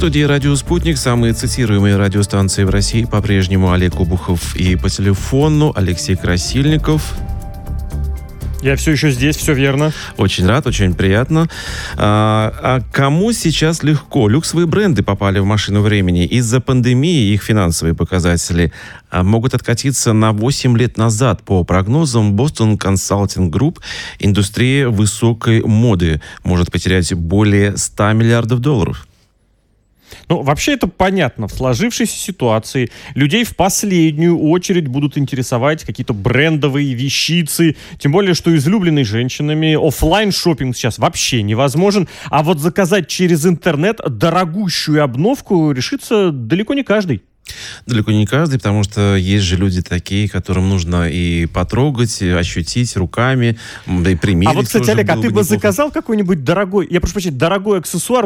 студии «Радио Спутник» самые цитируемые радиостанции в России по-прежнему Олег Обухов и по телефону Алексей Красильников. Я все еще здесь, все верно. Очень рад, очень приятно. А кому сейчас легко? Люксовые бренды попали в машину времени. Из-за пандемии их финансовые показатели могут откатиться на 8 лет назад. По прогнозам Boston Consulting Group, индустрия высокой моды может потерять более $100 миллиардов. Ну, вообще это понятно. В сложившейся ситуации людей в последнюю очередь будут интересовать какие-то брендовые вещицы. Тем более, что излюбленный женщинами офлайн-шоппинг сейчас вообще невозможен. А вот заказать через интернет дорогущую обновку решится далеко не каждый. Далеко не каждый, потому что есть же люди такие, которым нужно и потрогать, и ощутить руками, да и примерить. А вот, кстати, Олег, а ты бы заказал какой-нибудь дорогой, я прошу прощения, дорогой аксессуар,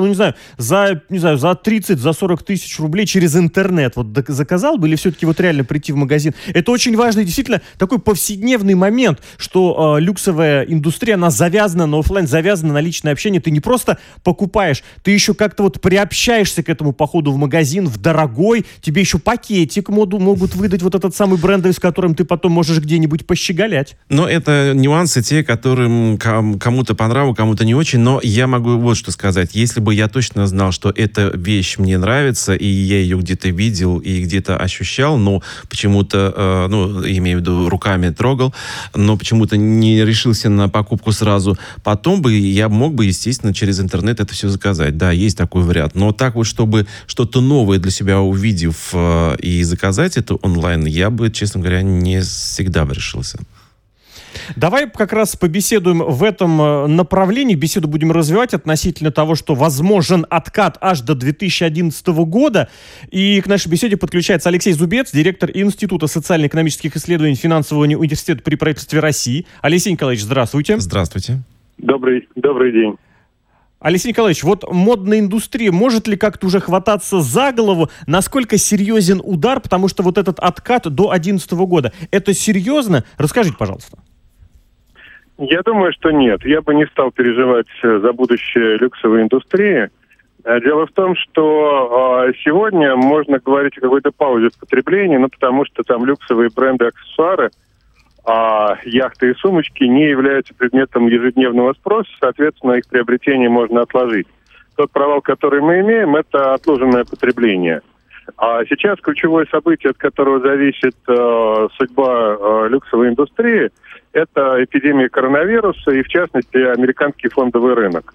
за 30, за 40 тысяч рублей через интернет? Вот заказал бы или все-таки вот реально прийти в магазин? Это очень важный, действительно, такой повседневный момент, что люксовая индустрия, она завязана на офлайн, завязана на личное общение. Ты не просто покупаешь, ты еще как-то вот приобщаешься к этому походу в магазин, в дорогой, тебе еще пакетик могут выдать вот этот самый брендовый, с которым ты потом можешь где-нибудь пощеголять. Но это нюансы те, которым кому-то по нраву, кому-то не очень. Но я могу вот что сказать. Если бы я точно знал, что эта вещь мне нравится, и я ее где-то видел и где-то ощущал, но почему-то, имею в виду, руками трогал, но почему-то не решился на покупку сразу, потом бы я мог бы, естественно, через интернет это все заказать. Да, есть такой вариант. Но так вот, чтобы что-то новое для себя увидев и заказать это онлайн, я бы, честно говоря, не всегда бы решился. Давай как раз побеседуем в этом направлении. Беседу будем развивать относительно того, что возможен откат аж до 2011 года. И к нашей беседе подключается Алексей Зубец, директор Института социально-экономических исследований Финансового университета при правительстве России. Алексей Николаевич, здравствуйте. Здравствуйте. Добрый день. Алексей Николаевич, вот модная индустрия может ли как-то уже хвататься за голову? Насколько серьезен удар? Потому что вот этот откат до 2011 года, это серьезно? Расскажите, пожалуйста. Я думаю, что нет. Я бы не стал переживать за будущее люксовой индустрии. Дело в том, что сегодня можно говорить о какой-то паузе в потреблении, потому что там люксовые бренды, аксессуары, яхты и сумочки не являются предметом ежедневного спроса, соответственно, их приобретение можно отложить. Тот провал, который мы имеем, это отложенное потребление. А сейчас ключевое событие, от которого зависит судьба люксовой индустрии, это эпидемия коронавируса и, в частности, американский фондовый рынок.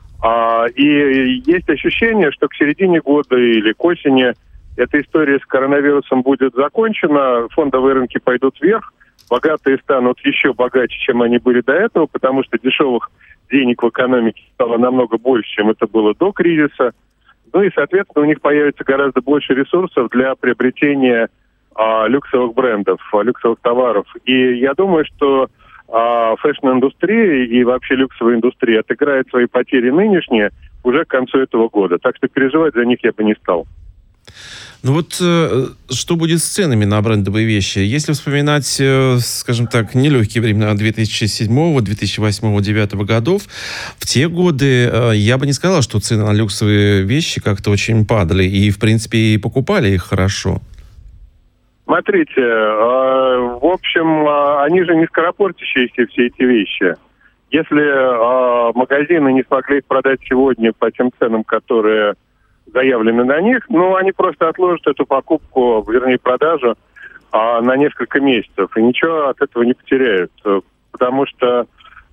И есть ощущение, что к середине года или к осени эта история с коронавирусом будет закончена, фондовые рынки пойдут вверх, богатые станут еще богаче, чем они были до этого, потому что дешевых денег в экономике стало намного больше, чем это было до кризиса. Ну и, соответственно, у них появится гораздо больше ресурсов для приобретения люксовых брендов, люксовых товаров. И я думаю, что фэшн-индустрия и вообще люксовая индустрия отыграет свои потери нынешние уже к концу этого года. Так что переживать за них я бы не стал. Ну вот что будет с ценами на брендовые вещи? Если вспоминать, скажем так, нелегкие времена 2007, 2008, 2009 годов, в те годы я бы не сказал, что цены на люксовые вещи как-то очень падали. И, в принципе, и покупали их хорошо. Смотрите, в общем, они же не скоропортящиеся, все эти вещи. Если магазины не смогли их продать сегодня по тем ценам, которые заявлены на них, они просто отложат эту покупку, вернее, продажу на несколько месяцев. И ничего от этого не потеряют. Потому что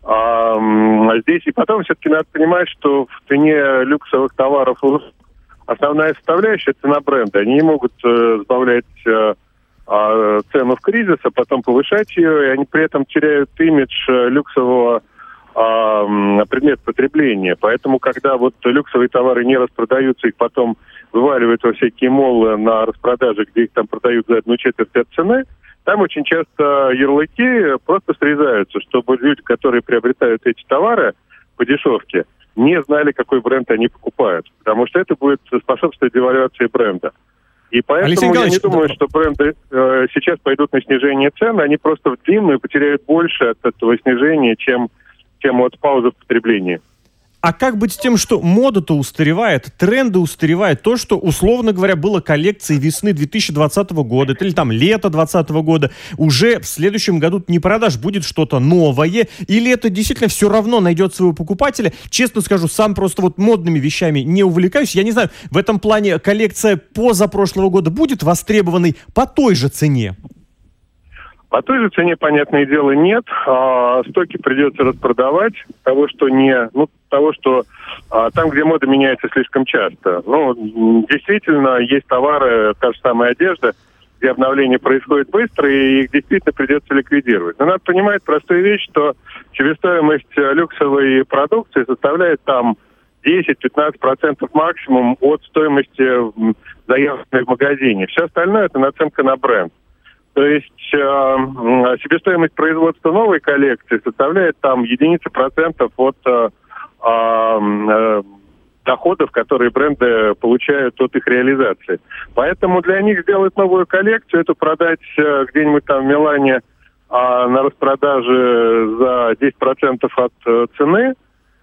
здесь и потом все-таки надо понимать, что в цене люксовых товаров основная составляющая – цена бренда. Они не могут сбавлять цену в кризис, а потом повышать ее, и они при этом теряют имидж люксового предмет потребления. Поэтому, когда вот люксовые товары не распродаются, их потом вываливают во всякие моллы на распродаже, где их там продают за 1/4 от цены, там очень часто ярлыки просто срезаются, чтобы люди, которые приобретают эти товары по дешевке, не знали, какой бренд они покупают. Потому что это будет способствовать девальвации бренда. И поэтому я не думаю, что бренды сейчас пойдут на снижение цен, они просто в длинную потеряют больше от этого снижения, чем от паузы в потреблении. А как быть с тем, что мода-то устаревает, тренды устаревают? То, что, условно говоря, было коллекцией весны 2020 года или там лета 2020 года, уже в следующем году не продашь, будет что-то новое? Или это действительно все равно найдет своего покупателя? Честно скажу, сам просто вот модными вещами не увлекаюсь. Я не знаю, в этом плане коллекция позапрошлого года будет востребованной по той же цене? По той же цене, понятное дело, нет. Стоки придется распродавать того, что там, где мода меняется слишком часто. Действительно, есть товары, та же самая одежда, где обновление происходит быстро, и их действительно придется ликвидировать. Но надо понимать простую вещь, что себестоимость люксовой продукции составляет там 10-15% максимум от стоимости заявленной в магазине. Все остальное – это наценка на бренд. То есть себестоимость производства новой коллекции составляет там единицы процентов от доходов, которые бренды получают от их реализации. Поэтому для них сделать новую коллекцию, это продать где-нибудь там в Милане на распродаже за 10% от цены,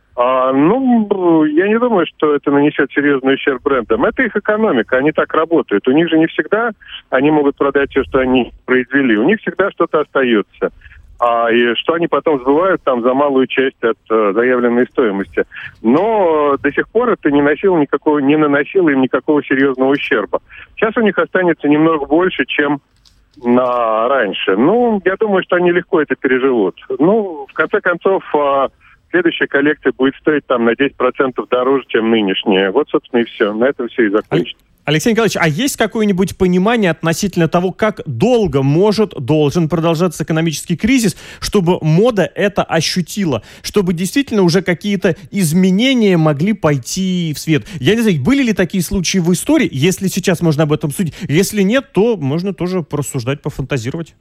я не думаю, что это нанесет серьезный ущерб брендам. Это их экономика, они так работают. У них же не всегда они могут продать все, что они произвели. У них всегда что-то остается. И что они потом сбывают там за малую часть от заявленной стоимости. Но до сих пор это не наносило им никакого серьезного ущерба. Сейчас у них останется немного больше, чем раньше. Я думаю, что они легко это переживут. В конце концов, следующая коллекция будет стоить там на 10% дороже, чем нынешняя. Вот, собственно, и все. На этом все и закончится. Алексей Николаевич, а есть какое-нибудь понимание относительно того, как долго должен продолжаться экономический кризис, чтобы мода это ощутила, чтобы действительно уже какие-то изменения могли пойти в свет? Я не знаю, были ли такие случаи в истории? Если сейчас можно об этом судить. Если нет, то можно тоже порассуждать, пофантазировать.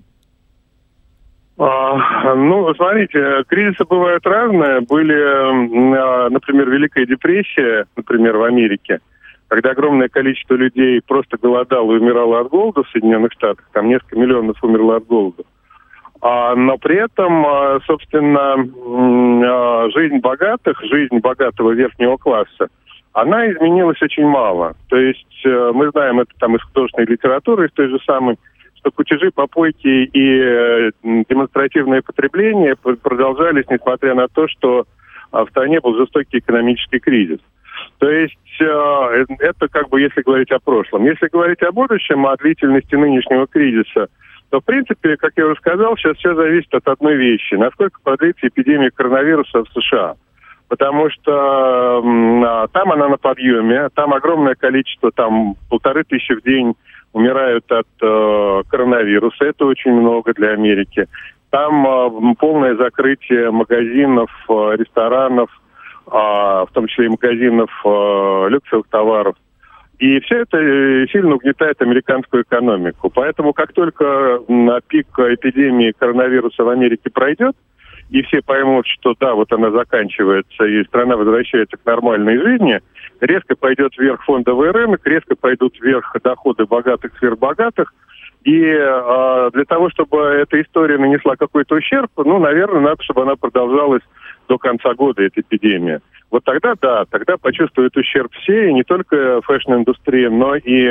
Смотрите, кризисы бывают разные. Были, например, Великая депрессия, например, в Америке, когда огромное количество людей просто голодало и умирало от голода в Соединенных Штатах. Там несколько миллионов умерло от голода. Но при этом, собственно, жизнь богатого верхнего класса, она изменилась очень мало. То есть мы знаем это там из художественной литературы, из той же самой, что кутежи, попойки и демонстративное потребление продолжались, несмотря на то, что в стране был жестокий экономический кризис. То есть это если говорить о прошлом. Если говорить о будущем, о длительности нынешнего кризиса, то, в принципе, как я уже сказал, сейчас все зависит от одной вещи. Насколько продлится эпидемия коронавируса в США. Потому что там она на подъеме, там огромное количество, там 1500 в день умирают от коронавируса. Это очень много для Америки. Там полное закрытие магазинов, ресторанов, в том числе и магазинов люксовых товаров. И все это сильно угнетает американскую экономику. Поэтому как только пик эпидемии коронавируса в Америке пройдет, и все поймут, что да, вот она заканчивается, и страна возвращается к нормальной жизни, резко пойдет вверх фондовый рынок, резко пойдут вверх доходы богатых, сверхбогатых. И для того, чтобы эта история нанесла какой-то ущерб, наверное, надо, чтобы она продолжалась до конца года, эта эпидемия. Вот тогда, да, тогда почувствуют ущерб все, и не только фэшн-индустрия, но и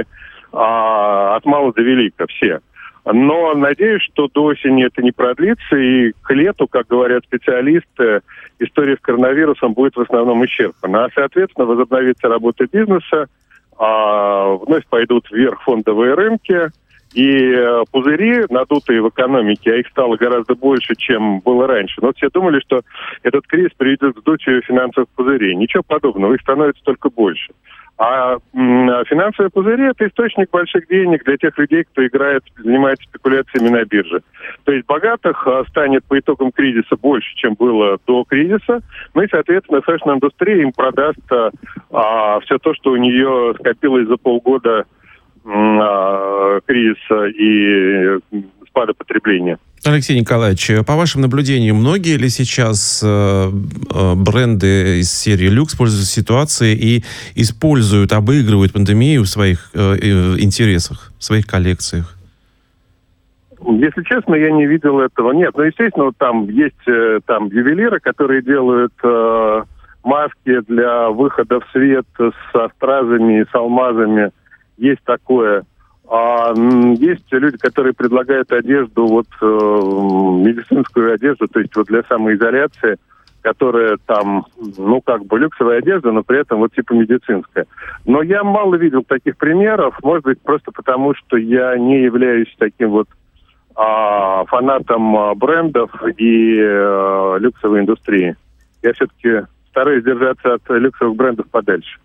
от мала до велика все. Но надеюсь, что до осени это не продлится, и к лету, как говорят специалисты, история с коронавирусом будет в основном исчерпана. А, соответственно, возобновится работа бизнеса, вновь пойдут вверх фондовые рынки, и пузыри, надутые в экономике, а их стало гораздо больше, чем было раньше. Но все думали, что этот кризис приведет к сдутию финансовых пузырей. Ничего подобного, их становится только больше. А финансовые пузыри – это источник больших денег для тех людей, кто занимается спекуляциями на бирже. То есть богатых станет по итогам кризиса больше, чем было до кризиса. И, соответственно, фэшн-индустрия им продаст все то, что у нее скопилось за полгода кризиса и спада потребления. Алексей Николаевич, по вашим наблюдениям, многие ли сейчас бренды из серии люкс пользуются ситуацией и обыгрывают пандемию в своих интересах, в своих коллекциях? Если честно, я не видел этого. Нет, естественно, там есть ювелиры, которые делают маски для выхода в свет со стразами и с алмазами. Есть такое. А есть люди, которые предлагают одежду, медицинскую одежду, то есть для самоизоляции, которая там, люксовая одежда, но при этом типа медицинская. Но я мало видел таких примеров, может быть, просто потому, что я не являюсь таким фанатом брендов и люксовой индустрии. Я все-таки стараюсь держаться от люксовых брендов подальше.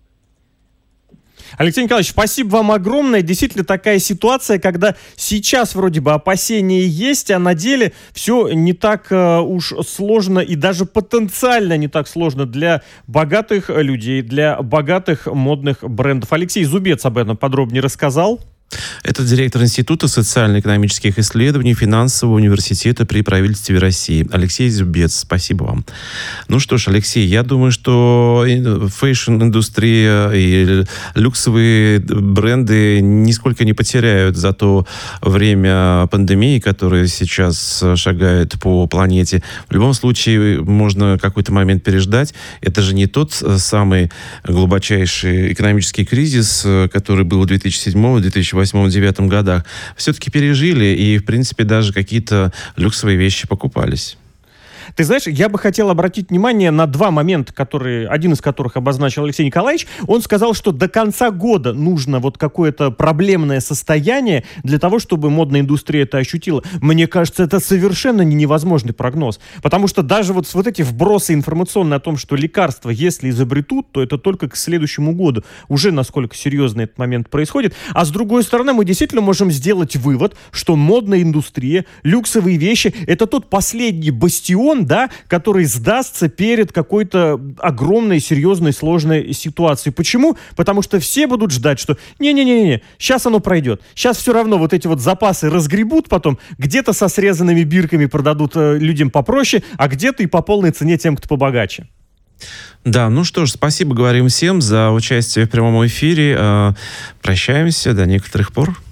Алексей Николаевич, спасибо вам огромное. Действительно такая ситуация, когда сейчас вроде бы опасения есть, а на деле все не так уж сложно и даже потенциально не так сложно для богатых людей, для богатых модных брендов. Алексей Зубец об этом подробнее рассказал. Это директор Института социально-экономических исследований Финансового университета при правительстве России. Алексей Зубец, спасибо вам. Ну что ж, Алексей, я думаю, что фэшн-индустрия и люксовые бренды нисколько не потеряют за то время пандемии, которая сейчас шагает по планете. В любом случае, можно какой-то момент переждать. Это же не тот самый глубочайший экономический кризис, который был в 2007-2008-2009 годах. Все-таки пережили, и, в принципе, даже какие-то люксовые вещи покупались. Ты знаешь, я бы хотел обратить внимание на два момента, один из которых обозначил Алексей Николаевич. Он сказал, что до конца года нужно какое-то проблемное состояние для того, чтобы модная индустрия это ощутила. Мне кажется, это совершенно невозможный прогноз. Потому что даже эти вбросы информационные о том, что лекарства, если изобретут, то это только к следующему году. Уже насколько серьезно этот момент происходит. А с другой стороны, мы действительно можем сделать вывод, что модная индустрия, люксовые вещи — это тот последний бастион, который сдастся перед какой-то огромной, серьезной, сложной ситуацией. Почему? Потому что все будут ждать, что не-не-не, сейчас оно пройдет. Сейчас все равно эти запасы разгребут потом, где-то со срезанными бирками продадут людям попроще, а где-то и по полной цене тем, кто побогаче. Да, ну что ж, спасибо говорим всем за участие в прямом эфире. Прощаемся, до некоторых пор.